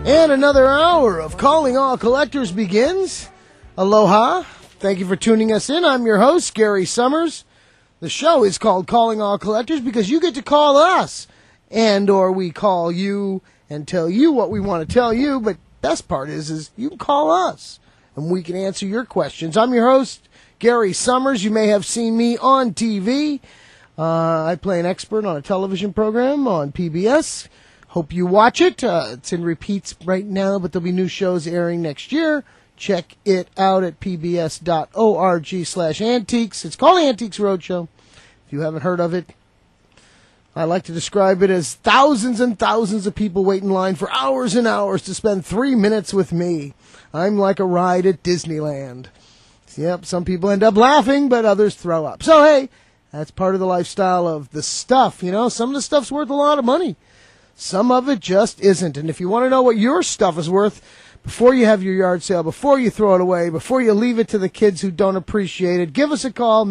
And another hour of Calling All Collectors begins. Aloha. Thank you for tuning us in. I'm your host, Gary Summers. The show is called Calling All Collectors because you get to call us, and or we call you and tell you what we want to tell you. But best part is you can call us, and we can answer your questions. I'm your host, Gary Summers. You may have seen me on TV. I play an expert on a television program on PBS. Hope you watch it. It's in repeats right now, but there'll be new shows airing next year. Check it out at pbs.org/antiques. It's called Antiques Roadshow. If you haven't heard of it, I like to describe it as thousands and thousands of people wait in line for hours and hours to spend 3 minutes with me. I'm like a ride at Disneyland. Yep, some people end up laughing, but others throw up. So, hey, that's part of the lifestyle of the stuff. You know, some of the stuff's worth a lot of money. Some of it just isn't. And if you want to know what your stuff is worth, before you have your yard sale, before you throw it away, before you leave it to the kids who don't appreciate it, give us a call,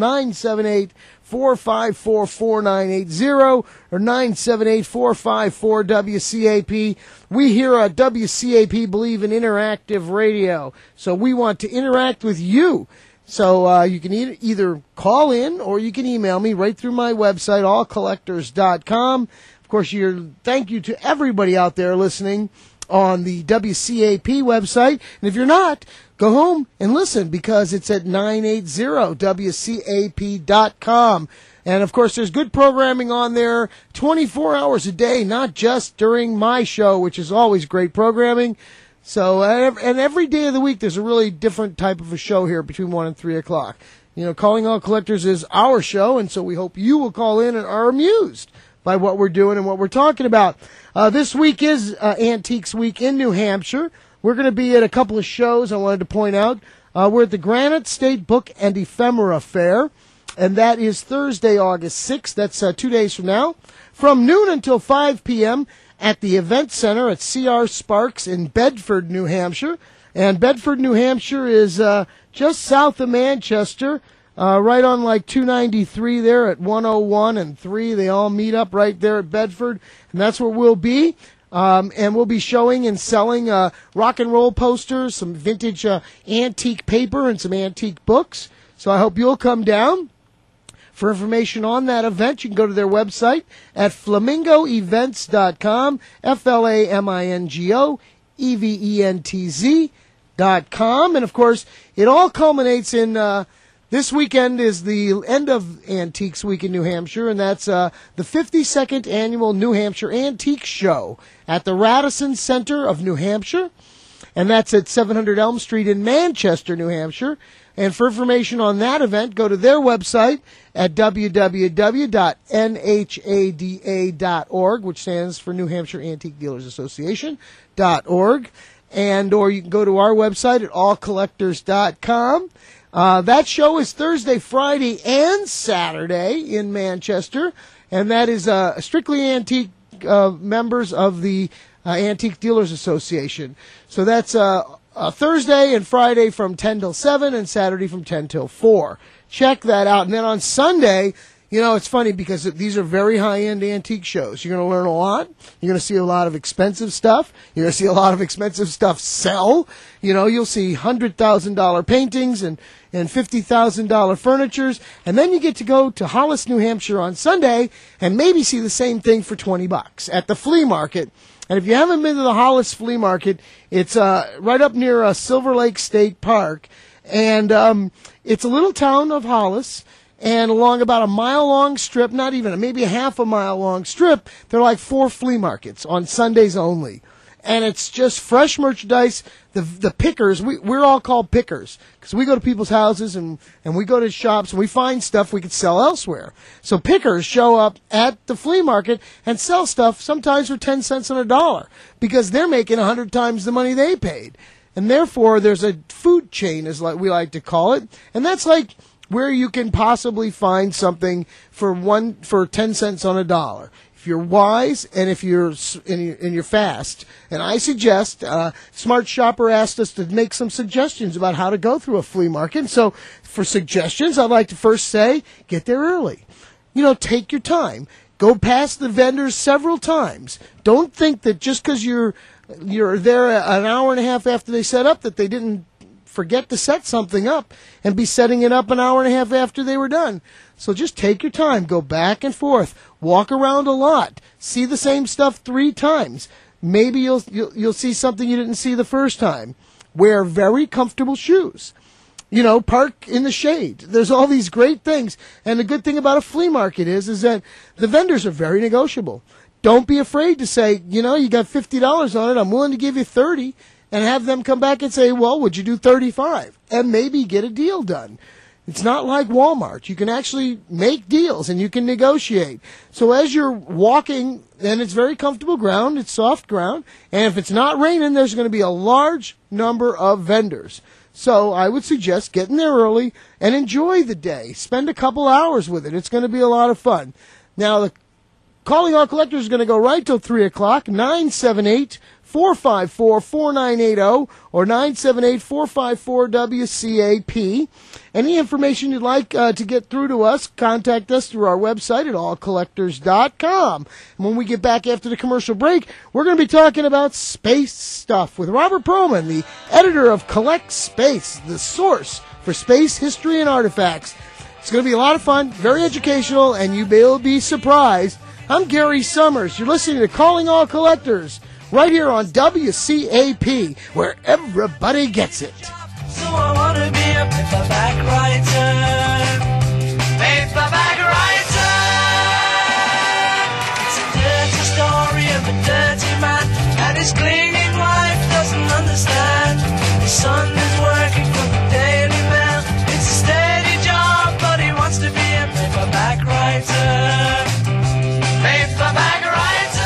978-454-4980 or 978-454-WCAP. We here at WCAP believe in interactive radio, so we want to interact with you. So you can either call in or you can email me right through my website, allcollectors.com. Of course, thank you to everybody out there listening on the WCAP website. And if you're not, go home and listen because it's at 980wcap.com. And, of course, there's good programming on there 24 hours a day, not just during my show, which is always great programming. So, and every day of the week, there's a really different type of a show here between 1 and 3 o'clock. You know, Calling All Collectors is our show, and so we hope you will call in and are amused by what we're doing and what we're talking about. This week is Antiques Week in New Hampshire. We're going to be at a couple of shows I wanted to point out. We're at the Granite State Book and Ephemera Fair, and that is Thursday, August 6th. That's 2 days from now, from noon until 5 p.m. at the Event Center at C.R. Sparks in Bedford, New Hampshire. And Bedford, New Hampshire is just south of Manchester, right on like 293 there at 101 and 3. They all meet up right there at Bedford, and that's where we'll be. And we'll be showing and selling rock and roll posters, some vintage antique paper, and some antique books. So I hope you'll come down. For information on that event, you can go to their website at flamingoevents.com, FLAMINGOEVENTZ.com. And, of course, it all culminates in this weekend is the end of Antiques Week in New Hampshire, and that's the 52nd Annual New Hampshire Antique Show at the Radisson Center of New Hampshire, and that's at 700 Elm Street in Manchester, New Hampshire. And for information on that event, go to their website at www.nhada.org, which stands for New Hampshire Antique Dealers Association.org. And or you can go to our website at allcollectors.com. That show is Thursday, Friday, and Saturday in Manchester, and that is strictly antique members of the Antique Dealers Association. So that's Thursday and Friday from 10 till 7 and Saturday from 10 till 4. Check that out. And then on Sunday, you know, it's funny because these are very high-end antique shows. You're going to learn a lot. You're going to see a lot of expensive stuff. You're going to see a lot of expensive stuff sell. You know, you'll see $100,000 paintings and $50,000 furnitures. And then you get to go to Hollis, New Hampshire on Sunday and maybe see the same thing for $20 at the flea market. And if you haven't been to the Hollis Flea Market, it's right up near Silver Lake State Park. And it's a little town of Hollis. And along about a mile-long strip, not even, maybe a half a mile-long strip, there are like 4 flea markets on Sundays only. And it's just fresh merchandise. The pickers, we're all called pickers because we go to people's houses and we go to shops and we find stuff we could sell elsewhere. So pickers show up at the flea market and sell stuff sometimes for 10 cents on a dollar because they're making 100 times the money they paid. And therefore, there's a food chain, is like we like to call it. And that's like where you can possibly find something for 10 cents on a dollar. If you're wise and if you're fast, and I suggest, Smart Shopper asked us to make some suggestions about how to go through a flea market. So for suggestions, I'd like to first say, get there early. You know, take your time. Go past the vendors several times. Don't think that just because you're you're there an hour and a half after they set up, that they didn't forget to set something up and be setting it up an hour and a half after they were done. So just take your time, go back and forth, walk around a lot, see the same stuff 3 times. Maybe you'll see something you didn't see the first time. Wear very comfortable shoes. You know, park in the shade. There's all these great things. And the good thing about a flea market is that the vendors are very negotiable. Don't be afraid to say, you know, you got $50 on it, I'm willing to give you $30, and have them come back and say, well, would you do $35? And maybe get a deal done. It's not like Walmart. You can actually make deals and you can negotiate. So as you're walking, and it's very comfortable ground, it's soft ground, and if it's not raining, there's going to be a large number of vendors. So I would suggest getting there early and enjoy the day. Spend a couple hours with it. It's going to be a lot of fun. Now, the Calling All Collectors is going to go right till 3 o'clock, 978-454-4980 or 978-454-WCAP. Any information you'd like to get through to us, contact us through our website at allcollectors.com. And when we get back after the commercial break, we're going to be talking about space stuff with Robert Perlman, the editor of Collect Space, the source for space history and artifacts. It's going to be a lot of fun, very educational, and you will be surprised. I'm Gary Summers. You're listening to Calling All Collectors right here on WCAP, where everybody gets it. So I want to be a paperback writer, paperback writer. It's a dirty story of a dirty man, and his clinging wife doesn't understand. His son is working for the Daily Mail. It's a steady job, but he wants to be a paperback writer. Paperback writer.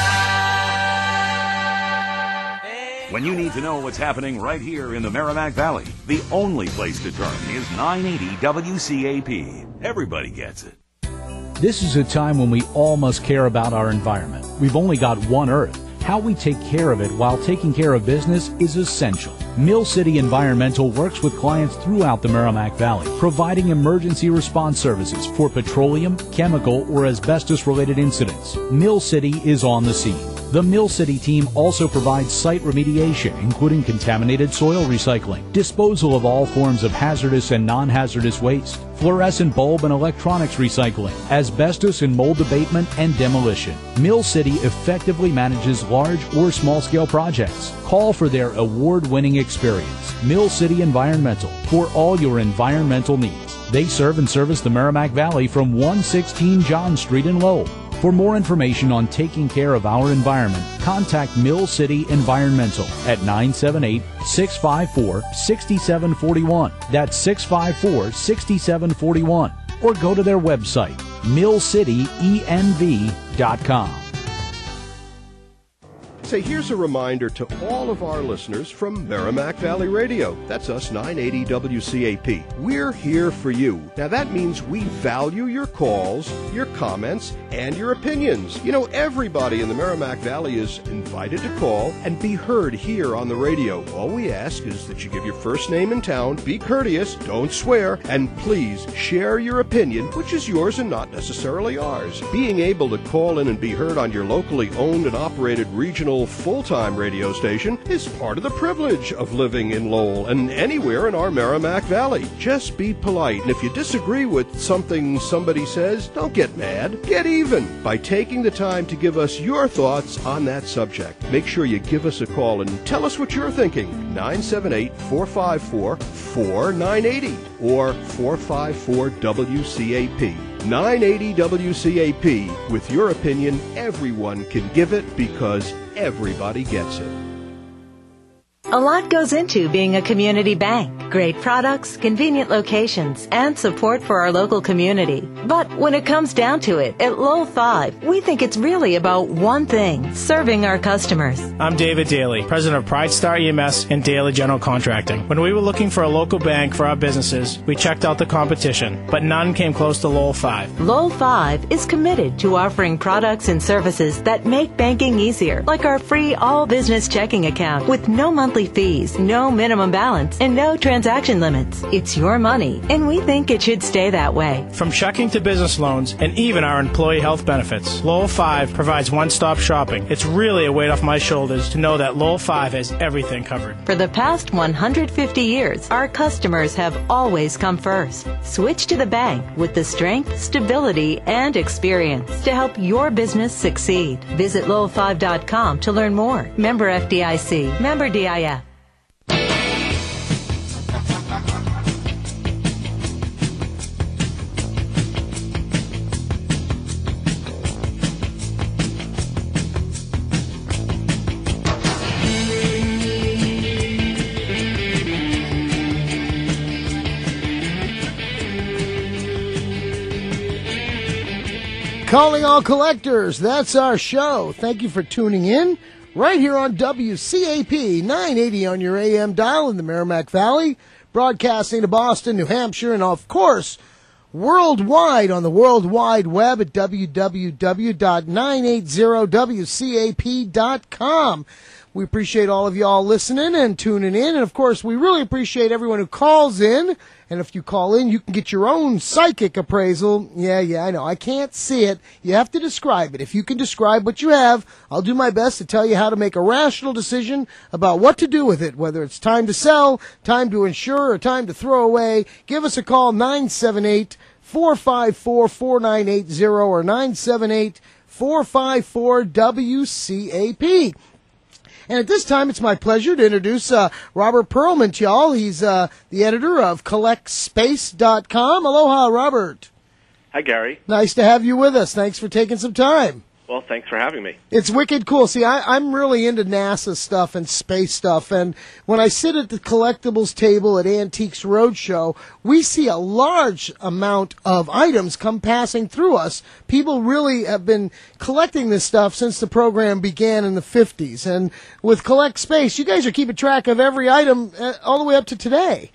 When you need to know what's happening right here in the Merrimack Valley, the only place to turn is 980 WCAP. Everybody gets it. This is a time when we all must care about our environment. We've only got one Earth. How we take care of it while taking care of business is essential. Mill City Environmental works with clients throughout the Merrimack Valley, providing emergency response services for petroleum, chemical, or asbestos-related incidents. Mill City is on the scene. The Mill City team also provides site remediation, including contaminated soil recycling, disposal of all forms of hazardous and non-hazardous waste, fluorescent bulb and electronics recycling, asbestos and mold abatement, and demolition. Mill City effectively manages large or small-scale projects. Call for their award-winning experience. Mill City Environmental, for all your environmental needs. They serve and service the Merrimack Valley from 116 John Street in Lowell. For more information on taking care of our environment, contact Mill City Environmental at 978-654-6741. That's 654-6741. Or go to their website, millcityenv.com. Say, here's a reminder to all of our listeners from Merrimack Valley Radio. That's us, 980 WCAP. We're here for you. Now, that means we value your calls, your comments, and your opinions. You know, everybody in the Merrimack Valley is invited to call and be heard here on the radio. All we ask is that you give your first name and town, be courteous, don't swear, and please share your opinion, which is yours and not necessarily ours. Being able to call in and be heard on your locally owned and operated regional full-time radio station is part of the privilege of living in Lowell and anywhere in our Merrimack Valley. Just be polite, and if you disagree with something somebody says, don't get mad. Get even by taking the time to give us your thoughts on that subject. Make sure you give us a call and tell us what you're thinking. 978-454-4980 or 454-WCAP. 980 WCAP. With your opinion, everyone can give it because everybody gets it. A lot goes into being a community bank. Great products, convenient locations, and support for our local community. But when it comes down to it, at Lowell 5, we think it's really about one thing, serving our customers. I'm David Daly, president of Pride Star EMS and Daly General Contracting. When we were looking for a local bank for our businesses, we checked out the competition, but none came close to Lowell 5. Lowell 5 is committed to offering products and services that make banking easier, like our free all-business checking account with no monthly monthly fees, no minimum balance, and no transaction limits. It's your money, and we think it should stay that way. From checking to business loans and even our employee health benefits, Lowell 5 provides one-stop shopping. It's really a weight off my shoulders to know that Lowell 5 has everything covered. For the past 150 years, our customers have always come first. Switch to the bank with the strength, stability, and experience to help your business succeed. Visit Lowell5.com to learn more. Member FDIC. Member DIF. Calling all collectors, that's our show. Thank you for tuning in right here on WCAP 980 on your AM dial in the Merrimack Valley, broadcasting to Boston, New Hampshire, and of course, worldwide on the World Wide Web at www.980wcap.com. We appreciate all of y'all listening and tuning in, and of course, we really appreciate everyone who calls in. And if you call in, you can get your own psychic appraisal. Yeah, I know. I can't see it. You have to describe it. If you can describe what you have, I'll do my best to tell you how to make a rational decision about what to do with it, whether it's time to sell, time to insure, or time to throw away. Give us a call, 978-454-4980 or 978-454-WCAP. And at this time, it's my pleasure to introduce Robert Perlman to y'all. He's the editor of CollectSpace.com. Aloha, Robert. Hi, Gary. Nice to have you with us. Thanks for taking some time. Well, thanks for having me. It's wicked cool. See, I'm really into NASA stuff and space stuff, and when I sit at the collectibles table at Antiques Roadshow, we see a large amount of items come passing through us. People really have been collecting this stuff since the program began in the 50s, and with Collect Space, you guys are keeping track of every item all the way up to today.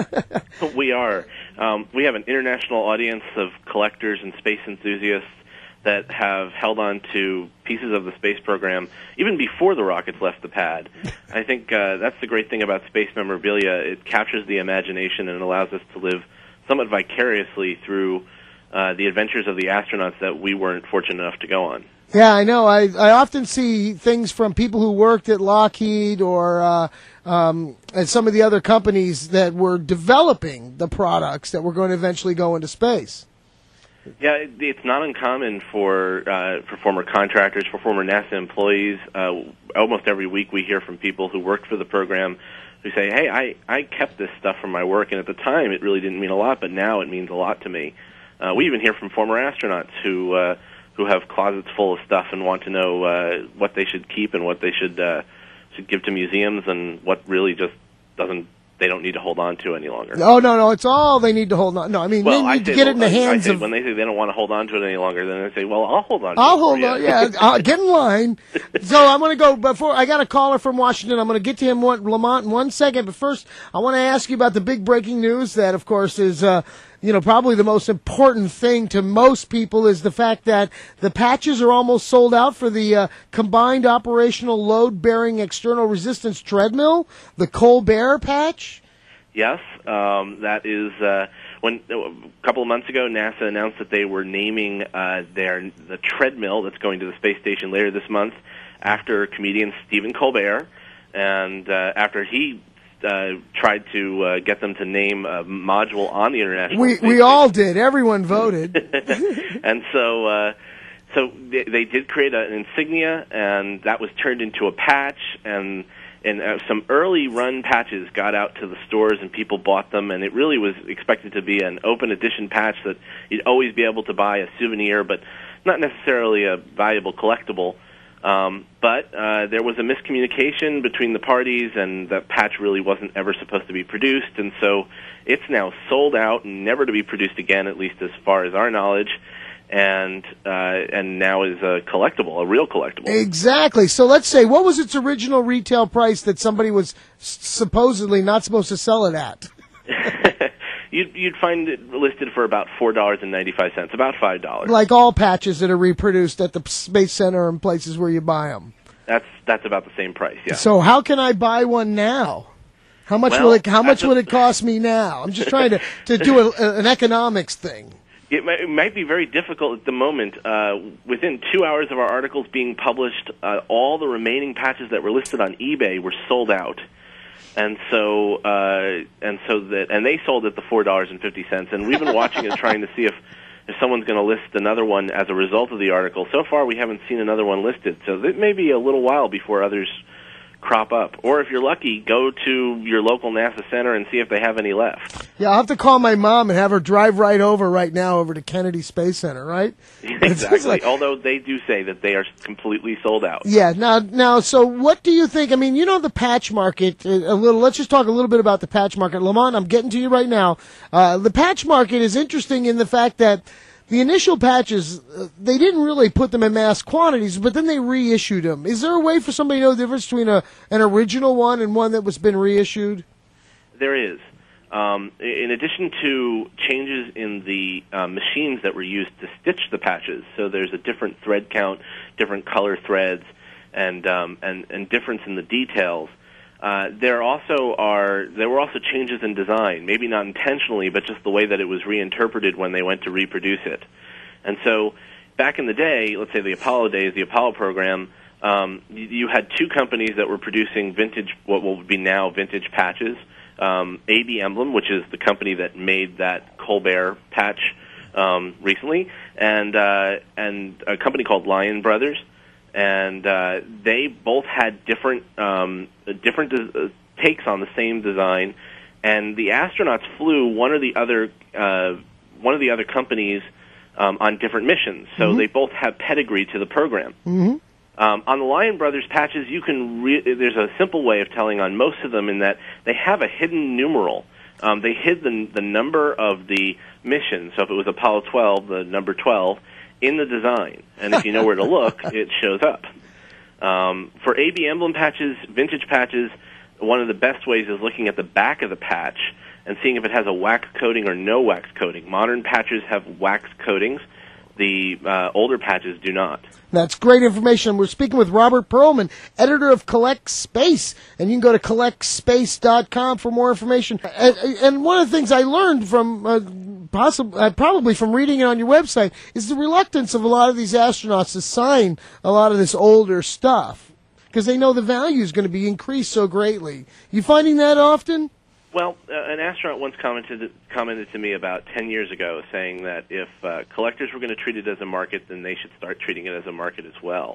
We are. We have an international audience of collectors and space enthusiasts that have held on to pieces of the space program even before the rockets left the pad. I think that's the great thing about space memorabilia. It captures the imagination and allows us to live somewhat vicariously through the adventures of the astronauts that we weren't fortunate enough to go on. Yeah, I know. I often see things from people who worked at Lockheed or at some of the other companies that were developing the products that were going to eventually go into space. Yeah, it's not uncommon for former contractors, for former NASA employees. Almost every week we hear from people who worked for the program who say, hey, I kept this stuff from my work, and at the time it really didn't mean a lot, but now it means a lot to me. We even hear from former astronauts who have closets full of stuff and want to know what they should keep and what they should give to museums and what really just they don't need to hold on to any longer. No, it's all they need to hold on. No, I mean, they need to get it in the hands of... When they say they don't want to hold on to it any longer, then they say, well, I'll hold on to it. I'll hold on, yeah. Get in line. So I'm going to go, before, I got a caller from Washington. I'm going to get to him, Lamont, in 1 second. But first, I want to ask you about the big breaking news that, of course, is... probably the most important thing to most people is the fact that the patches are almost sold out for the combined operational load-bearing external resistance treadmill, the Colbert patch. Yes, that is when a couple of months ago, NASA announced that they were naming the treadmill that's going to the space station later this month after comedian Stephen Colbert, and after he tried to get them to name a module on the International Space We all did. Everyone voted. And so they did create an insignia, and that was turned into a patch, and some early run patches got out to the stores, and people bought them, and it really was expected to be an open edition patch that you'd always be able to buy a souvenir, but not necessarily a valuable collectible. But there was a miscommunication between the parties, and that patch really wasn't ever supposed to be produced, and so it's now sold out and never to be produced again, at least as far as our knowledge, and now is a collectible, a real collectible. Exactly. So let's say, what was its original retail price that somebody was supposedly not supposed to sell it at? You'd find it listed for about $4.95, about $5. Like all patches that are reproduced at the Space Center and places where you buy them. That's about the same price. Yeah. So how can I buy one now? How much Well, will it? How much would it cost me now? I'm just trying to do an economics thing. It might be very difficult at the moment. Within 2 hours of our articles being published, all the remaining patches that were listed on eBay were sold out, and they sold at the $4.50. And we've been watching and trying to see if someone's going to list another one as a result of the article. So far, we haven't seen another one listed, so it may be a little while before others crop up. Or if you're lucky, go to your local NASA center and see if they have any left. Yeah, I'll have to call my mom and have her drive right over to Kennedy Space Center, right? Exactly. Although they do say that they are completely sold out. Yeah. Now, so what do you think? I mean, the patch market a little. Let's just talk a little bit about the patch market. Lamont, I'm getting to you right now. The patch market is interesting in the fact that the initial patches, they didn't really put them in mass quantities, but then they reissued them. Is there a way for somebody to know the difference between an original one and one that was been reissued? There is. In addition to changes in the machines that were used to stitch the patches, so there's a different thread count, different color threads, and difference in the details. There were also changes in design, maybe not intentionally, but just the way that it was reinterpreted when they went to reproduce it. And so back in the day, let's say the Apollo days, the Apollo program, you had two companies that were producing vintage, what will be now vintage patches. AB Emblem, which is the company that made that Colbert patch recently, and a company called Lion Brothers. And they both had different takes on the same design, and the astronauts flew one of the other companies on different missions. So they both have pedigree to the program. Mm-hmm. On the Lion Brothers patches, you can there's a simple way of telling on most of them in that they have a hidden numeral. They hid the number of the mission. So if it was Apollo 12, the number 12. In the design, and if you know where to look, it shows up. For AB Emblem patches, vintage patches, one of the best ways is looking at the back of the patch and seeing if it has a wax coating or no wax coating. Modern patches have wax coatings. The older patches do not. That's great information. We're speaking with Robert Perlman, editor of Collect Space, and you can go to collectspace.com for more information. And one of the things I learned from probably from reading it on your website is the reluctance of a lot of these astronauts to sign a lot of this older stuff because they know the value is going to be increased so greatly. You finding that often? Well, an astronaut once commented to me about 10 years ago saying that if collectors were going to treat it as a market, then they should start treating it as a market as well.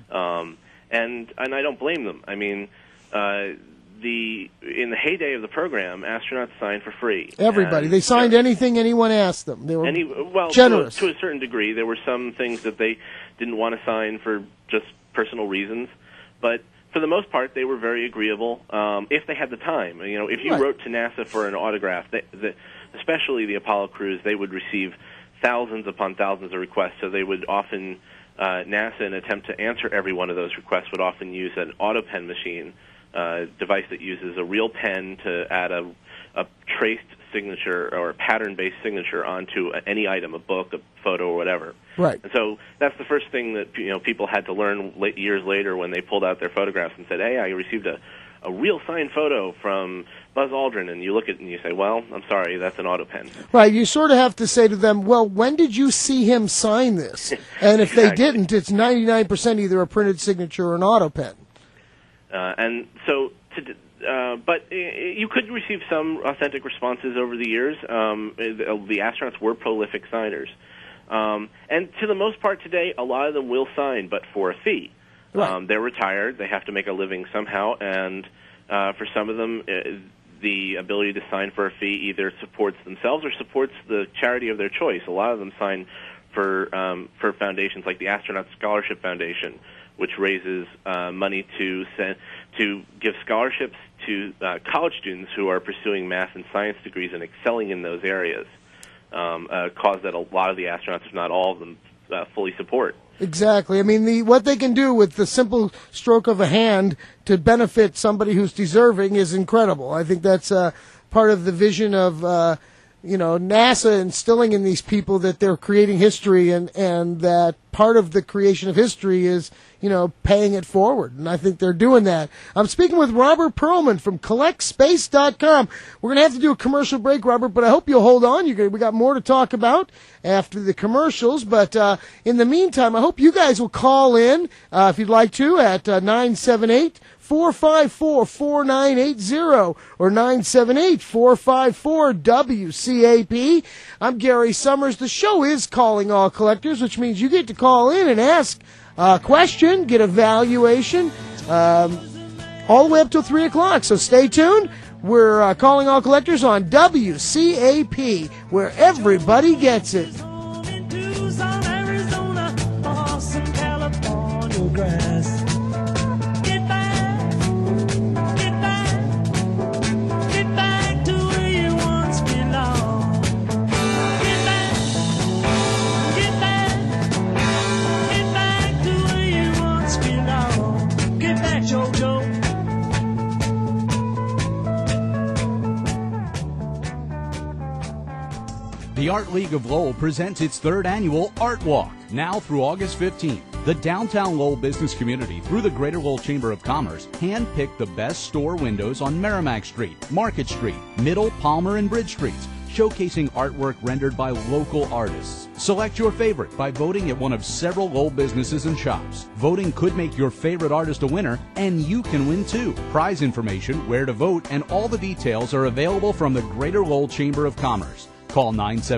And I don't blame them. I mean, in the heyday of the program, astronauts signed for free. Everybody. They signed anything anyone asked them. They were generous. To a certain degree. There were some things that they didn't want to sign for just personal reasons, but for the most part, they were very agreeable if they had the time. If you wrote to NASA for an autograph, especially the Apollo crews, they would receive thousands upon thousands of requests. So they would often, NASA, in an attempt to answer every one of those requests, would often use an AutoPen machine device that uses a real pen to add a traced signature or a pattern-based signature onto any item, a book, a photo, or whatever. Right. And so that's the first thing that people had to learn years later when they pulled out their photographs and said, "Hey, I received a real signed photo from Buzz Aldrin," and you look at it and you say, "Well, I'm sorry, that's an AutoPen." Right. You sort of have to say to them, "Well, when did you see him sign this?" And if they didn't, it's 99% either a printed signature or an AutoPen. And so, but you could receive some authentic responses over the years. The astronauts were prolific signers. And to the most part today, a lot of them will sign, but for a fee. Right. They're retired. They have to make a living somehow, and for some of them, the ability to sign for a fee either supports themselves or supports the charity of their choice. A lot of them sign for foundations like the Astronaut Scholarship Foundation, which raises money to give scholarships to college students who are pursuing math and science degrees and excelling in those areas. A cause that a lot of the astronauts, if not all of them, fully support. Exactly. I mean, what they can do with the simple stroke of a hand to benefit somebody who's deserving is incredible. I think that's part of the vision of NASA instilling in these people that they're creating history and that part of the creation of history is, paying it forward. And I think they're doing that. I'm speaking with Robert Perlman from CollectSpace.com. We're going to have to do a commercial break, Robert, but I hope you'll hold on. We got more to talk about after the commercials. But in the meantime, I hope you guys will call in, if you'd like to, at 978-454-4980 or 978-454-WCAP. I'm Gary Summers. The show is Calling All Collectors, which means you get to call in and ask a question, get a valuation, all the way up till 3 o'clock. So stay tuned. We're Calling All Collectors on WCAP, where everybody gets it. The Art League of Lowell presents its third annual Art Walk, now through August 15th. The downtown Lowell business community, through the Greater Lowell Chamber of Commerce, handpicked the best store windows on Merrimack Street, Market Street, Middle, Palmer, and Bridge Streets, showcasing artwork rendered by local artists. Select your favorite by voting at one of several Lowell businesses and shops. Voting could make your favorite artist a winner, and you can win too. Prize information, where to vote, and all the details are available from the Greater Lowell Chamber of Commerce. Call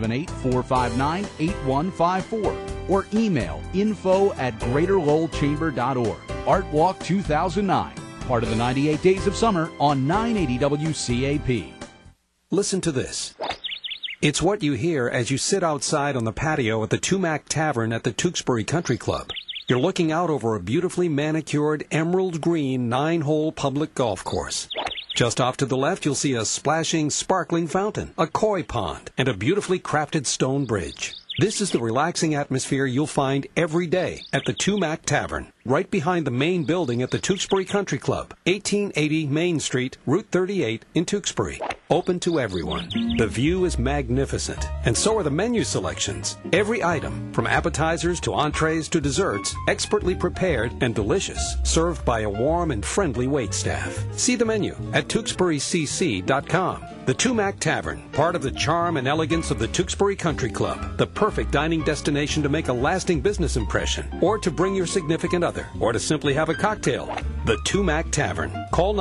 978-459-8154 or email info@greaterlowellchamber.org. Art Walk 2009, part of the 98 Days of Summer on 980 WCAP. Listen to this. It's what you hear as you sit outside on the patio at the Tumac Tavern at the Tewksbury Country Club. You're looking out over a beautifully manicured emerald green 9-hole public golf course. Just off to the left, you'll see a splashing, sparkling fountain, a koi pond, and a beautifully crafted stone bridge. This is the relaxing atmosphere you'll find every day at the Tumac Tavern, right behind the main building at the Tewksbury Country Club, 1880 Main Street, Route 38 in Tewksbury. Open to everyone. The view is magnificent, and so are the menu selections. Every item, from appetizers to entrees to desserts, expertly prepared and delicious, served by a warm and friendly waitstaff. See the menu at TewksburyCC.com. The Tumac Tavern, part of the charm and elegance of the Tewksbury Country Club, the perfect dining destination to make a lasting business impression, or to bring your significant other, or to simply have a cocktail. The Tumac Tavern. Call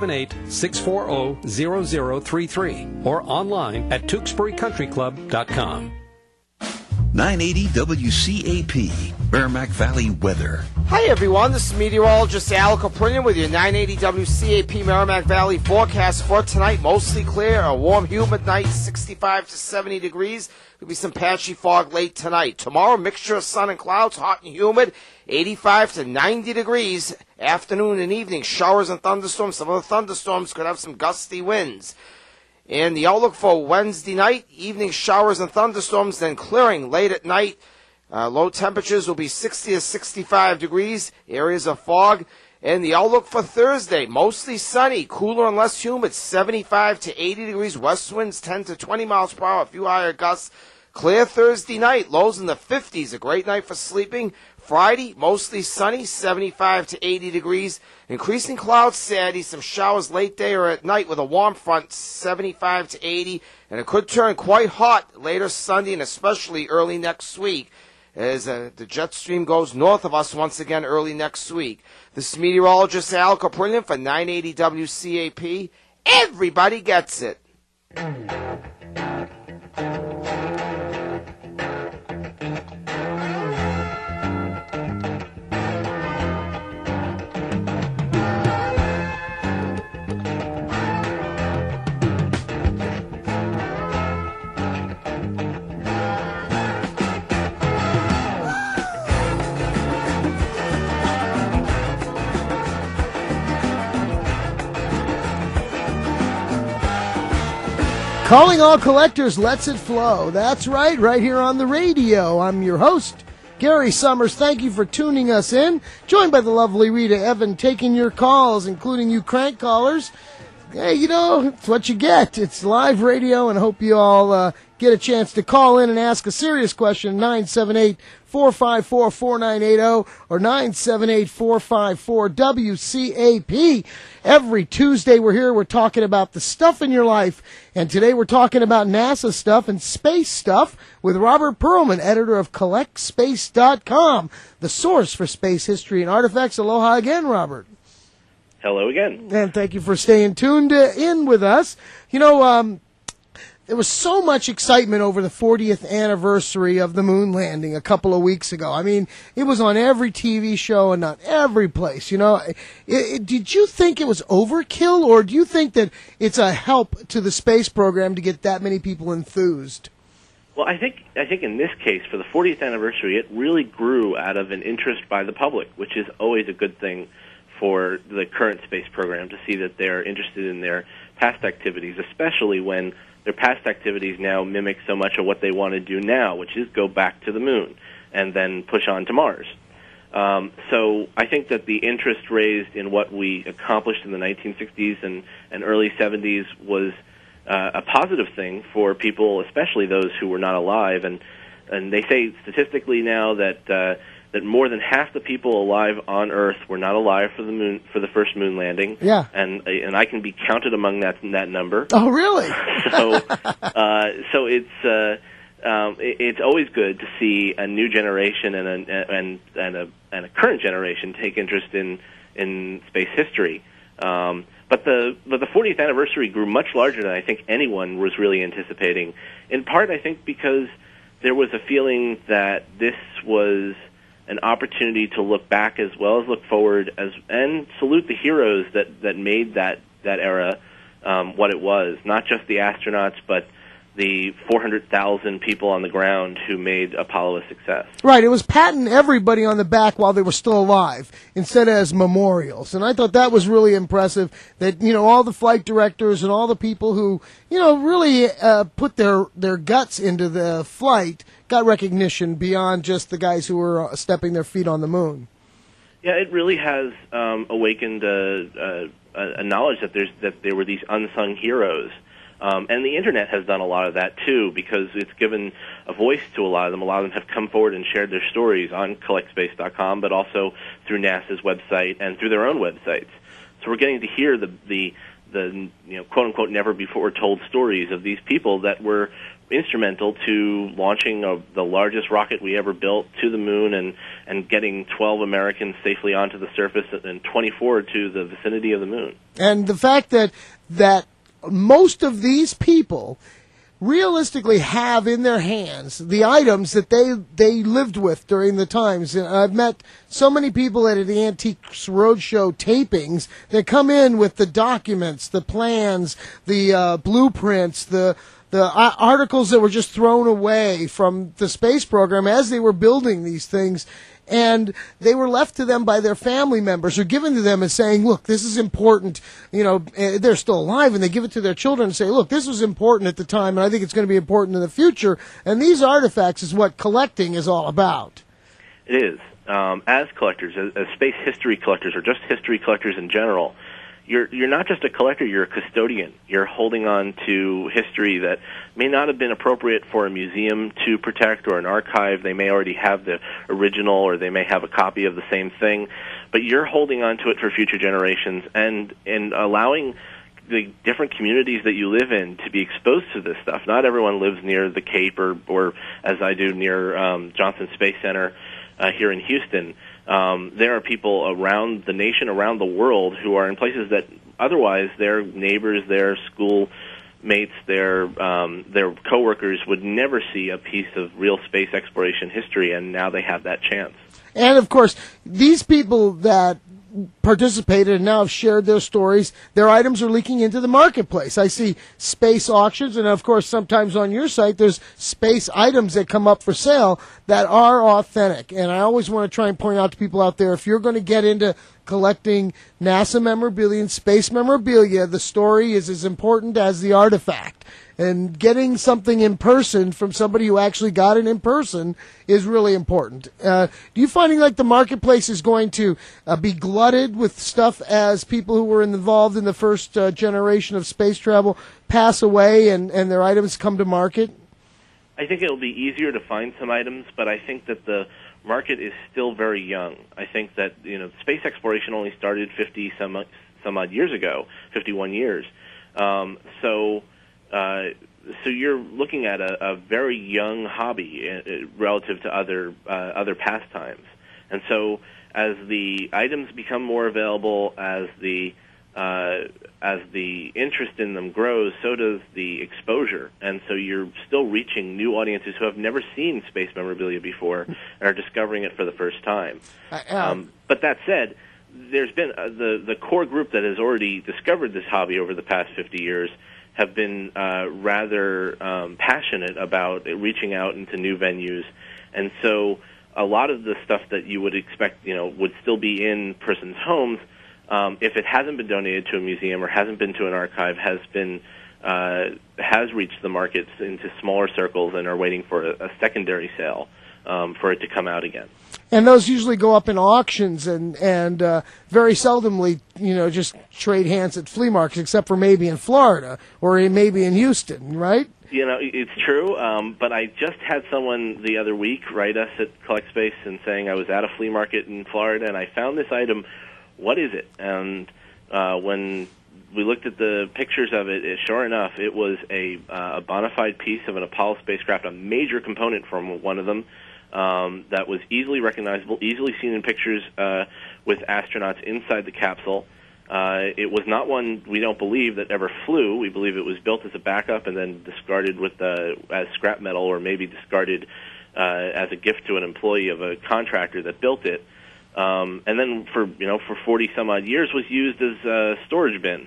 978-640-0033 or online at TewksburyCountryClub.com. 980 WCAP, Merrimack Valley weather. Hi everyone, this is meteorologist Al Caprinian with your 980 WCAP Merrimack Valley forecast for tonight. Mostly clear, a warm, humid night, 65 to 70 degrees. There'll be some patchy fog late tonight. Tomorrow, mixture of sun and clouds, hot and humid, 85 to 90 degrees. Afternoon and evening, showers and thunderstorms. Some of the thunderstorms could have some gusty winds. And the outlook for Wednesday night, evening showers and thunderstorms, then clearing late at night. Low temperatures will be 60 to 65 degrees, areas of fog. And the outlook for Thursday, mostly sunny, cooler and less humid, 75 to 80 degrees, west winds 10 to 20 miles per hour, a few higher gusts. Clear Thursday night, lows in the 50s, a great night for sleeping. Friday, mostly sunny, 75 to 80 degrees. Increasing clouds Saturday, some showers late day or at night with a warm front, 75 to 80. And it could turn quite hot later Sunday and especially early next week as the jet stream goes north of us once again early next week. This is meteorologist Al Caprinian for 980 WCAP. Everybody gets it. Calling all collectors, lets it flow. That's right here on the radio. I'm your host, Gary Summers. Thank you for tuning us in. Joined by the lovely Rita Evan, taking your calls, including you crank callers. hey, it's what you get. It's live radio, and I hope you all get a chance to call in and ask a serious question, 978-454-4980 or 978-454-WCAP. Every Tuesday we're here, we're talking about the stuff in your life, and today we're talking about NASA stuff and space stuff with Robert Perlman, editor of CollectSpace.com, the source for space history and artifacts. Aloha again, Robert. Hello again. And thank you for staying tuned in with us. There was so much excitement over the 40th anniversary of the moon landing a couple of weeks ago. I mean, it was on every TV show and on every place. Did you think it was overkill, or do you think that it's a help to the space program to get that many people enthused? Well, I think in this case, for the 40th anniversary, it really grew out of an interest by the public, which is always a good thing for the current space program, to see that they're interested in their past activities, especially when their past activities now mimic so much of what they want to do now, which is go back to the moon and then push on to Mars. So I think that the interest raised in what we accomplished in the 1960s and early 70s was a positive thing for people, especially those who were not alive. And they say statistically now that more than half the people alive on Earth were not alive for the first moon landing. Yeah. And I can be counted among that number. Oh, really? So it's always good to see a new generation and a current generation take interest in space history. But the 40th anniversary grew much larger than I think anyone was really anticipating. In part, I think because there was a feeling that this was an opportunity to look back as well as look forward, and salute the heroes that made that era what it was. Not just the astronauts, but the 400,000 people on the ground who made Apollo a success. Right, it was patting everybody on the back while they were still alive, instead of as memorials. And I thought that was really impressive, that, all the flight directors and all the people who, really put their guts into the flight got recognition beyond just the guys who were stepping their feet on the moon. Yeah, it really has awakened a knowledge that there were these unsung heroes. And the Internet has done a lot of that, too, because it's given a voice to a lot of them. A lot of them have come forward and shared their stories on CollectSpace.com, but also through NASA's website and through their own websites. So we're getting to hear the quote-unquote never-before-told stories of these people that were instrumental to launching the largest rocket we ever built to the moon and getting 12 Americans safely onto the surface and 24 to the vicinity of the moon. And the fact that most of these people realistically have in their hands the items that they lived with during the times. And I've met so many people at the Antiques Roadshow tapings that come in with the documents, the plans, the blueprints, the articles that were just thrown away from the space program as they were building these things. And they were left to them by their family members, or given to them as saying, look, this is important. They're still alive, and they give it to their children and say, look, this was important at the time, and I think it's going to be important in the future. And these artifacts is what collecting is all about. It is. As collectors, as space history collectors, or just history collectors in general, you're not just a collector, you're a custodian. You're holding on to history that may not have been appropriate for a museum to protect or an archive. They may already have the original, or they may have a copy of the same thing, but you're holding on to it for future generations and allowing the different communities that you live in to be exposed to this stuff. Not everyone lives near the Cape or as I do, near Johnson Space Center here in Houston. There are people around the nation, around the world, who are in places that otherwise their neighbors, their schoolmates, their coworkers would never see a piece of real space exploration history, and now they have that chance. And, of course, these people that participated and now have shared their stories, their items are leaking into the marketplace. I see space auctions, and of course sometimes on your site there's space items that come up for sale that are authentic. And I always want to try and point out to people out there, if you're going to get into collecting NASA memorabilia and space memorabilia, the story is as important as the artifact. And getting something in person from somebody who actually got it in person is really important. Do you finding like the marketplace is going to be glutted with stuff as people who were involved in the first generation of space travel pass away and their items come to market? I think it'll be easier to find some items, but I think that the market is still very young. I think that space exploration only started 50 some odd years ago, 51 years. So you're looking at a very young hobby relative to other pastimes, and so as the items become more available, as the interest in them grows, so does the exposure, and so you're still reaching new audiences who have never seen space memorabilia before and are discovering it for the first time. But that said, there's been the core group that has already discovered this hobby over the past 50 years have been rather passionate about reaching out into new venues, and so a lot of the stuff that you would expect, would still be in persons' homes, if it hasn't been donated to a museum or hasn't been to an archive, has reached the markets into smaller circles and are waiting for a secondary sale for it to come out again. And those usually go up in auctions and very seldomly, just trade hands at flea markets, except for maybe in Florida or maybe in Houston, right? It's true, but I just had someone the other week write us at Collect Space and saying I was at a flea market in Florida and I found this item. What is it? And when we looked at the pictures of it, sure enough, it was a bona fide piece of an Apollo spacecraft, a major component from one of them, that was easily recognizable, easily seen in pictures with astronauts inside the capsule. It was not one, we don't believe, that ever flew. We believe it was built as a backup and then discarded as scrap metal, or maybe discarded as a gift to an employee of a contractor that built it. And then for 40 some odd years was used as a storage bin.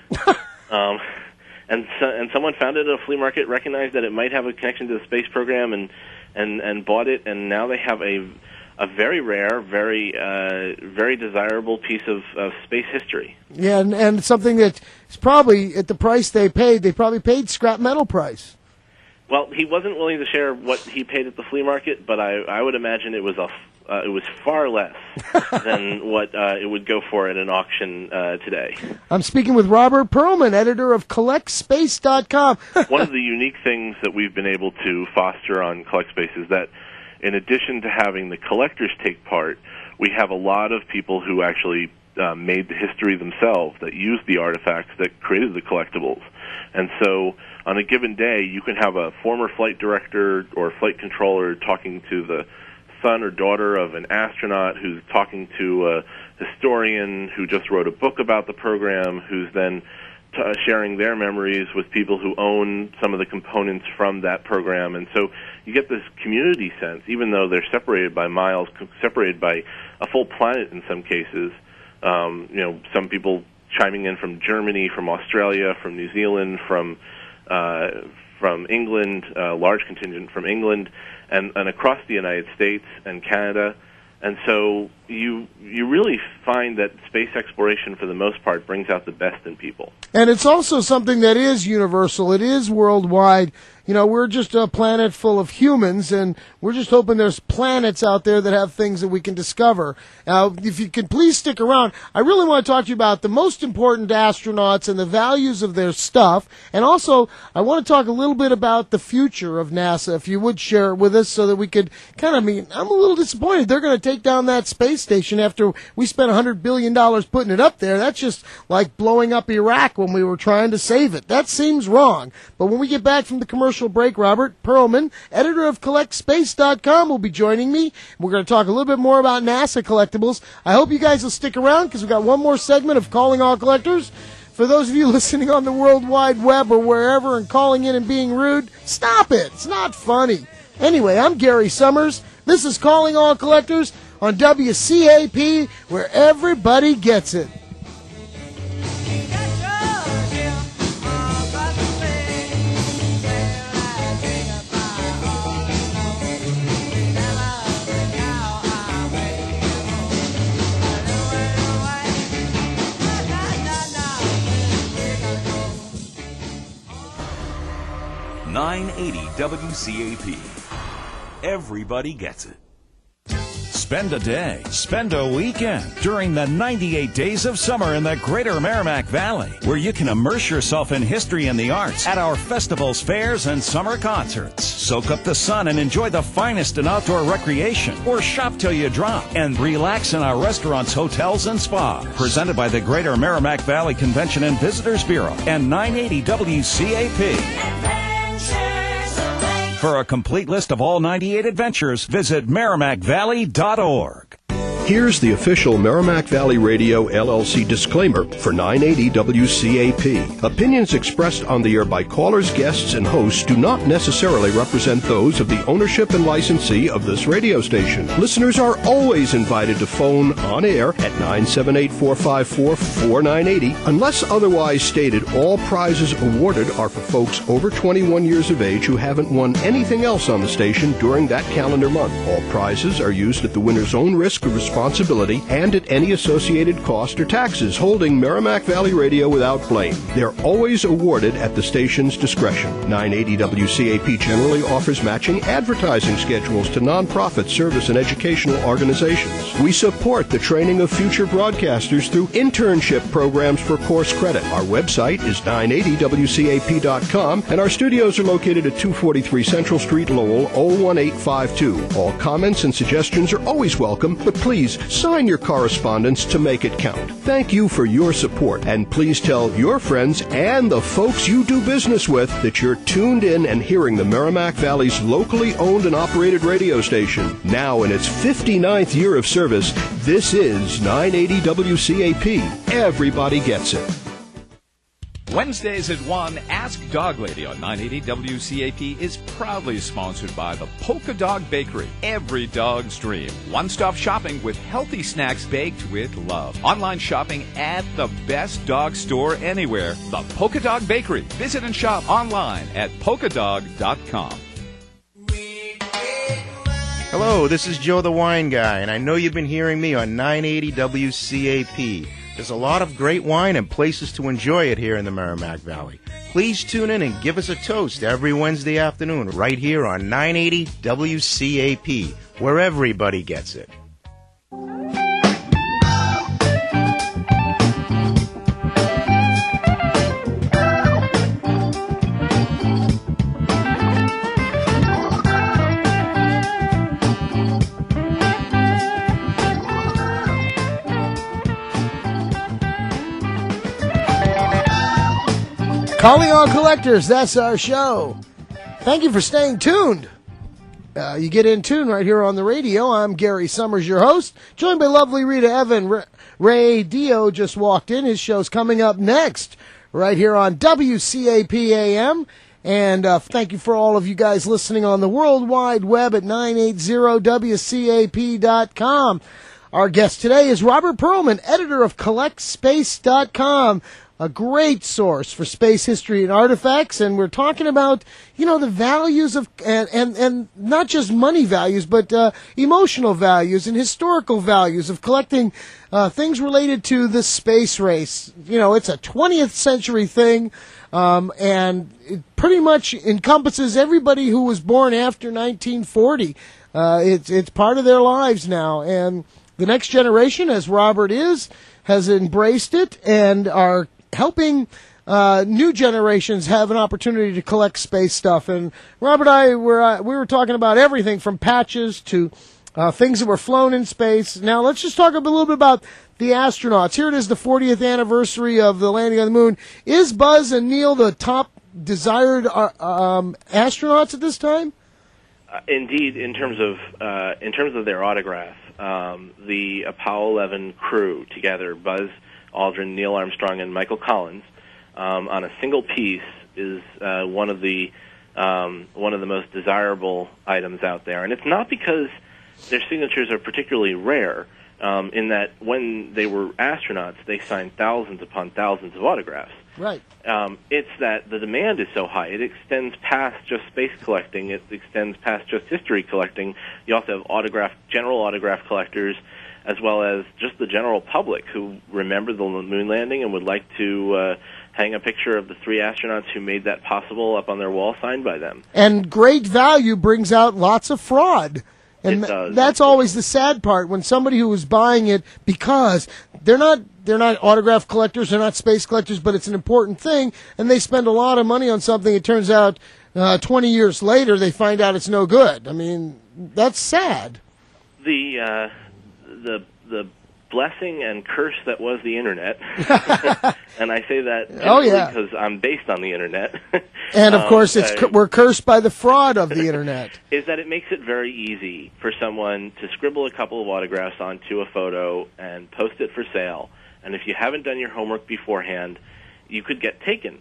And someone found it at a flea market, recognized that it might have a connection to the space program, and bought it, and now they have a very rare, very desirable piece of space history. Yeah, and something that is probably at the price they probably paid scrap metal price. Well, he wasn't willing to share what he paid at the flea market, but I would imagine it was far less than what it would go for at an auction today. I'm speaking with Robert Perlman, editor of CollectSpace.com. One of the unique things that we've been able to foster on Collect Space is that in addition to having the collectors take part, we have a lot of people who actually made the history themselves, that used the artifacts that created the collectibles. And so on a given day, you can have a former flight director or flight controller talking to the son or daughter of an astronaut, who's talking to a historian who just wrote a book about the program, who's then sharing their memories with people who own some of the components from that program. And so you get this community sense, even though they're separated by miles, separated by a full planet in some cases. Some people chiming in from Germany, from Australia, from New Zealand, from England, a large contingent from England, and across the United States and Canada. And so you really find that space exploration, for the most part, brings out the best in people. And it's also something that is universal. It is worldwide. We're just a planet full of humans, and we're just hoping there's planets out there that have things that we can discover. Now, if you could please stick around, I really want to talk to you about the most important astronauts and the values of their stuff. And also, I want to talk a little bit about the future of NASA, if you would share it with us so that we could I'm a little disappointed. They're going to take down that space station after we spent $100 billion putting it up there. That's just like blowing up Iraq when we were trying to save it. That seems wrong. But when we get back from the commercial break, Robert Perlman, editor of CollectSpace.com, will be joining me. We're going to talk a little bit more about NASA collectibles. I hope you guys will stick around because we've got one more segment of Calling All Collectors. For those of you listening on the World Wide Web or wherever and calling in and being rude, stop it. It's not funny. Anyway, I'm Gary Summers. This is Calling All Collectors on WCAP, where everybody gets it. 980 WCAP. Everybody gets it. Spend a day, spend a weekend during the 98 days of summer in the greater Merrimack Valley, where you can immerse yourself in history and the arts at our festivals, fairs, and summer concerts. Soak up the sun and enjoy the finest in outdoor recreation, or shop till you drop and relax in our restaurants, hotels, and spas. Presented by the Greater Merrimack Valley Convention and Visitors Bureau and 980 WCAP. For a complete list of all 98 adventures, visit merrimackvalley.org. Here's the official Merrimack Valley Radio LLC disclaimer for 980 WCAP. Opinions expressed on the air by callers, guests, and hosts do not necessarily represent those of the ownership and licensee of this radio station. Listeners are always invited to phone on air at 978-454-4980. Unless otherwise stated, all prizes awarded are for folks over 21 years of age who haven't won anything else on the station during that calendar month. All prizes are used at the winner's own risk of responsibility and at any associated cost or taxes, holding Merrimack Valley Radio without blame. They're always awarded at the station's discretion. 980 WCAP generally offers matching advertising schedules to nonprofit service and educational organizations. We support the training of future broadcasters through internship programs for course credit. Our website is 980WCAP.com, and our studios are located at 243 Central Street, Lowell, 01852. All comments and suggestions are always welcome, but please sign your correspondence to make it count. Thank you for your support, and please tell your friends and the folks you do business with that you're tuned in and hearing the Merrimack Valley's locally owned and operated radio station. Now in its 59th year of service, this is 980 WCAP. Everybody gets it. Wednesdays at 1, Ask Dog Lady on 980 WCAP is proudly sponsored by the Polka Dog Bakery. Every dog's dream. One-stop shopping with healthy snacks baked with love. Online shopping at the best dog store anywhere. The Polka Dog Bakery. Visit and shop online at polkadog.com. Hello, this is Joe the Wine Guy, and I know you've been hearing me on 980 WCAP. There's a lot of great wine and places to enjoy it here in the Merrimack Valley. Please tune in and give us a toast every Wednesday afternoon right here on 980 WCAP, where everybody gets it. Calling all collectors, that's our show. Thank you for staying tuned. You get in tune right here on the radio. I'm Gary Summers, your host, joined by lovely Rita Evan. Ray Dio just walked in. His show's coming up next right here on WCAP AM. And thank you for all of you guys listening on the World Wide Web at 980WCAP.com. Our guest today is Robert Perlman, editor of CollectSpace.com. A great source for space history and artifacts, and we're talking about, the values of, and not just money values, but emotional values and historical values of collecting things related to the space race. It's a 20th century thing, and it pretty much encompasses everybody who was born after 1940. It's part of their lives now, and the next generation, as Robert has embraced it and are helping new generations have an opportunity to collect space stuff. And Robert and I we were talking about everything from patches to things that were flown in space. Now let's just talk a little bit about the astronauts. Here it is, the 40th anniversary of the landing on the moon. Is Buzz and Neil the top desired astronauts at this time? Indeed, in terms of their autograph, the Apollo 11 crew together, Buzz Aldrin, Neil Armstrong, and Michael Collins, on a single piece is one of the most desirable items out there. And it's not because their signatures are particularly rare, in that when they were astronauts, they signed thousands upon thousands of autographs. Right. It's that the demand is so high. It extends past just space collecting. It extends past just history collecting. You also have general autograph collectors, as well as just the general public who remember the moon landing and would like to hang a picture of the 3 astronauts who made that possible up on their wall, signed by them. And great value brings out lots of fraud. And It does. that's always the sad part, when somebody who is buying it because they're not autograph collectors, they're not space collectors, but it's an important thing, and they spend a lot of money on something. It turns out 20 years later they find out it's no good. I mean, that's sad. The blessing and curse that was the Internet, and I say that because I'm based on the Internet. And, of course, we're cursed by the fraud of the Internet. Is that it makes it very easy for someone to scribble a couple of autographs onto a photo and post it for sale. And if you haven't done your homework beforehand, you could get taken.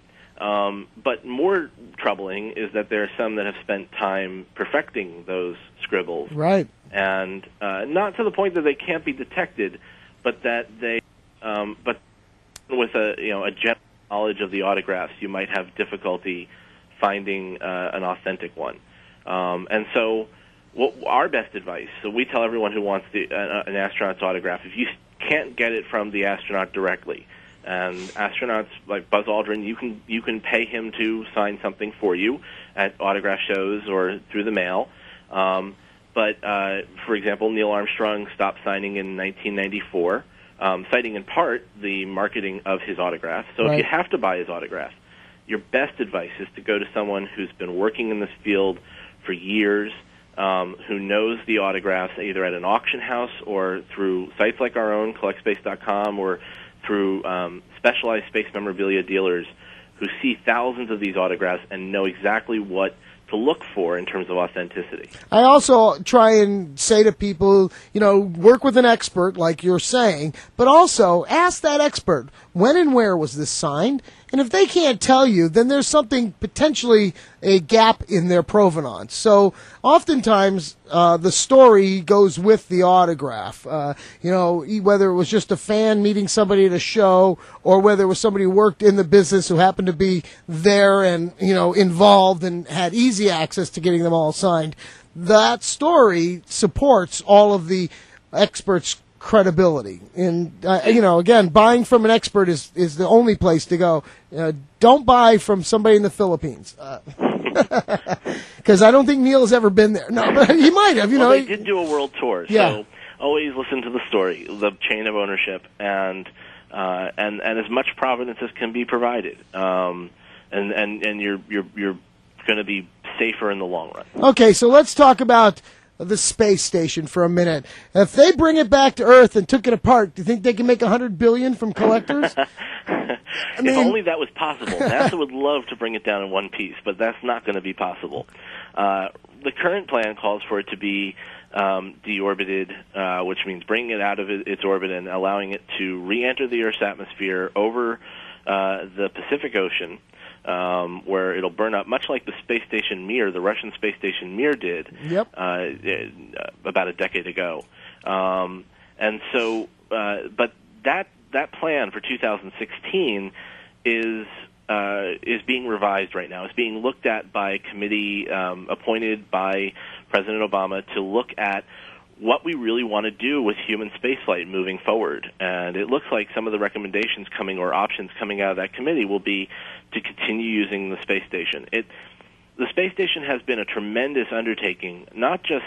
But more troubling is that there are some that have spent time perfecting those scribbles. Right. And not to the point that they can't be detected, but that they, but with a general knowledge of the autographs, you might have difficulty finding an authentic one. And so, our best advice. So we tell everyone who wants an astronaut's autograph, if you can't get it from the astronaut directly, and astronauts like Buzz Aldrin, you can pay him to sign something for you at autograph shows or through the mail. But, for example, Neil Armstrong stopped signing in 1994, citing in part the marketing of his autograph. So if you have to buy his autograph, your best advice is to go to someone who's been working in this field for years, who knows the autographs either at an auction house or through sites like our own, CollectSpace.com, or through specialized space memorabilia dealers who see thousands of these autographs and know exactly what to look for in terms of authenticity. I also try and say to people, work with an expert, like you're saying, but also ask that expert, when and where was this signed? And if they can't tell you, then there's something, potentially a gap in their provenance. So oftentimes the story goes with the autograph. Whether it was just a fan meeting somebody at a show, or whether it was somebody who worked in the business who happened to be there and, involved and had easy access to getting them all signed. That story supports all of the experts' credibility. And, again, buying from an expert is the only place to go. Don't buy from somebody in the Philippines. Because I don't think Neil has ever been there. No, but he might have, Well, they did do a world tour, Yeah. so always listen to the story, the chain of ownership, and as much provenance as can be provided. And you're going to be safer in the long run. Okay, so let's talk about the space station for a minute. If they bring it back to Earth and took it apart, do you think they can make $100 billion from collectors? If only that was possible. NASA would love to bring it down in one piece, but that's not going to be possible. The current plan calls for it to be deorbited, which means bringing it out of its orbit and allowing it to re-enter the Earth's atmosphere over the Pacific Ocean, where it'll burn up, much like the space station Mir, the Russian space station Mir did about a decade ago. And so, but that plan for 2016 is being revised right now. It's being looked at by a committee appointed by President Obama to look at what we really want to do with human spaceflight moving forward. And it looks like some of the recommendations coming, or options coming out of that committee, will be to continue using the space station. The space station has been a tremendous undertaking, not just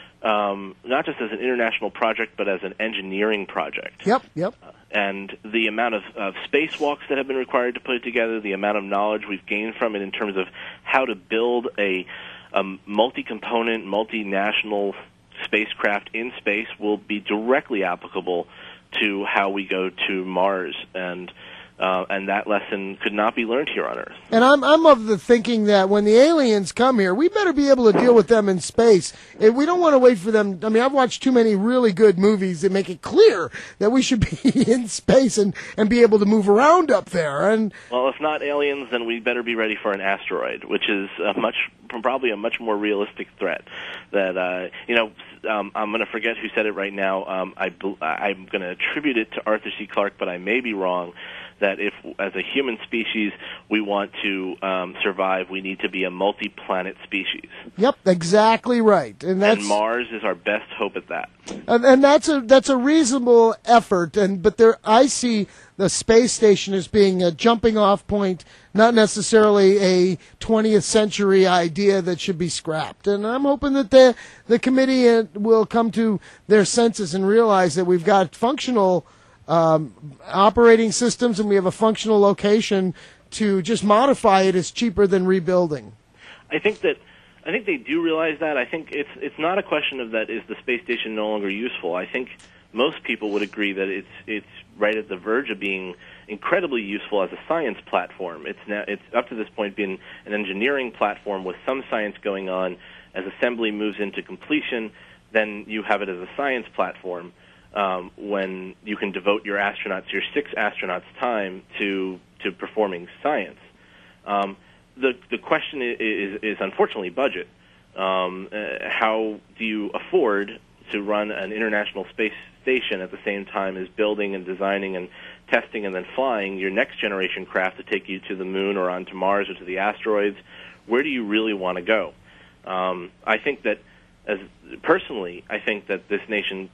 as an international project, but as an engineering project. Yep. And the amount of spacewalks that have been required to put it together, the amount of knowledge we've gained from it in terms of how to build a multi-component, multinational spacecraft in space will be directly applicable to how we go to Mars, and that lesson could not be learned here on Earth. And I'm of the thinking that when the aliens come here, we better be able to deal with them in space. If we don't want to wait for them. I mean, I've watched too many really good movies that make it clear that we should be in space and be able to move around up there. And well, if not aliens, then we better be ready for an asteroid, which is probably a much more realistic threat. That I'm going to forget who said it right now. I'm going to attribute it to Arthur C. Clarke, but I may be wrong. that if, as a human species, we want to survive, we need to be a multi-planet species. Yep, exactly right. And Mars is our best hope at that. And that's a reasonable effort. But I see the space station as being a jumping off point, not necessarily a 20th century idea that should be scrapped. And I'm hoping that the committee will come to their senses and realize that we've got functional operating systems and we have a functional location. To just modify it is cheaper than rebuilding. I think they do realize that. I think it's not a question of that is the space station no longer useful. I think most people would agree that it's right at the verge of being incredibly useful as a science platform. It's up to this point been an engineering platform with some science going on. As assembly moves into completion, then you have it as a science platform when you can devote your 6 astronauts' time to performing science. The question is unfortunately budget. How do you afford to run an international space station at the same time as building and designing and testing and then flying your next generation craft to take you to the moon or onto Mars or to the asteroids? Where do you really want to go? I think that, personally, I think that this nation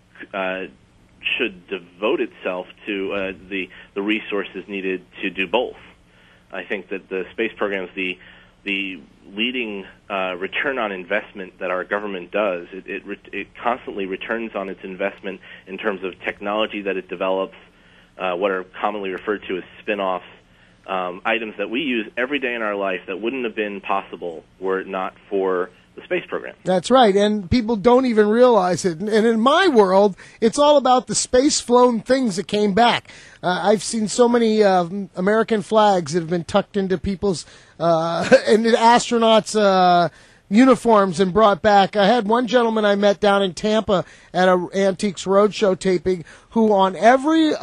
should devote itself to the resources needed to do both. I think that the space program is the leading return on investment that our government does. It constantly returns on its investment in terms of technology that it develops, what are commonly referred to as spin-offs, items that we use every day in our life that wouldn't have been possible were it not for the space program. That's right, and people don't even realize it. And in my world, it's all about the space-flown things that came back. I've seen so many American flags that have been tucked into people's and astronauts' uniforms and brought back. I had one gentleman I met down in Tampa at a Antiques Roadshow taping who on every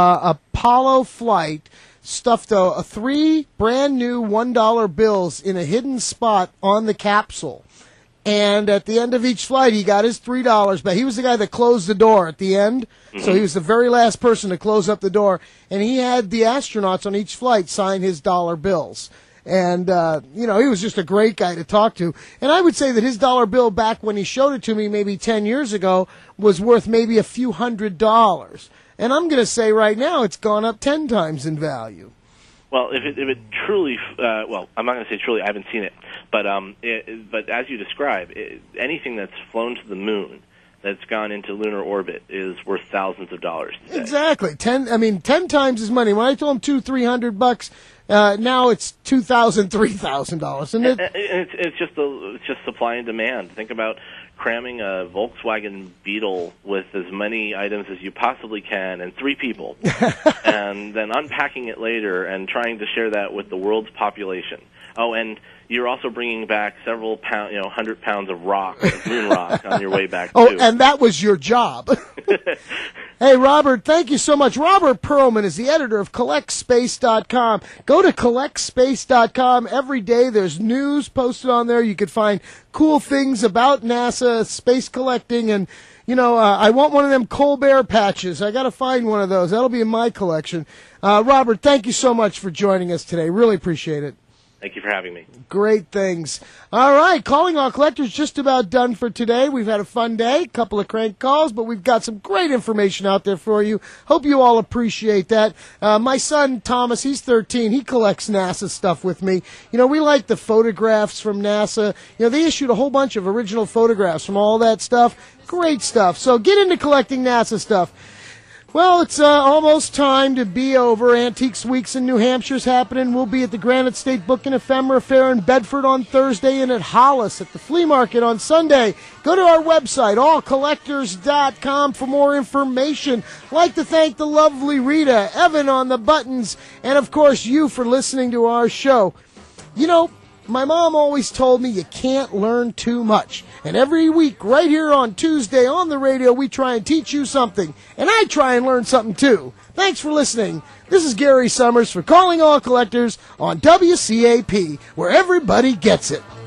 Apollo flight stuffed 3 brand new $1 bills in a hidden spot on the capsule. And at the end of each flight, he got his $3 back. He was the guy that closed the door at the end, so he was the very last person to close up the door. And he had the astronauts on each flight sign his dollar bills. And, he was just a great guy to talk to. And I would say that his dollar bill back when he showed it to me maybe 10 years ago was worth maybe a few $100s. And I'm going to say right now it's gone up 10 times in value. Well, if it truly, I'm not going to say truly, I haven't seen it, but as you describe, anything that's flown to the moon, that's gone into lunar orbit, is worth thousands of dollars today. Exactly, 10 times his money. When I told him $200-300, now it's $2,000, $3,000, and it's just supply and demand. Think about cramming a Volkswagen Beetle with as many items as you possibly can and 3 people, and then unpacking it later and trying to share that with the world's population. Oh, and you're also bringing back several 100 pounds of rock, moon rock, on your way back, too. And that was your job. Hey, Robert, thank you so much. Robert Pearlman is the editor of CollectSpace.com. Go to CollectSpace.com. Every day there's news posted on there. You could find cool things about NASA, space collecting, and, I want one of them Colbert patches. I got to find one of those. That'll be in my collection. Robert, thank you so much for joining us today. Really appreciate it. Thank you for having me. Great things. All right, Calling All Collectors just about done for today. We've had a fun day, a couple of crank calls, but we've got some great information out there for you. Hope you all appreciate that. My son, Thomas, he's 13. He collects NASA stuff with me. We like the photographs from NASA. They issued a whole bunch of original photographs from all that stuff. Great stuff. So get into collecting NASA stuff. Well, it's almost time to be over. Antiques Weeks in New Hampshire's happening. We'll be at the Granite State Book and Ephemera Fair in Bedford on Thursday and at Hollis at the flea market on Sunday. Go to our website, allcollectors.com, for more information. I'd like to thank the lovely Rita, Evan on the buttons, and, of course, you for listening to our show. My mom always told me you can't learn too much. And every week, right here on Tuesday on the radio, we try and teach you something. And I try and learn something, too. Thanks for listening. This is Gary Summers for Calling All Collectors on WCAP, where everybody gets it.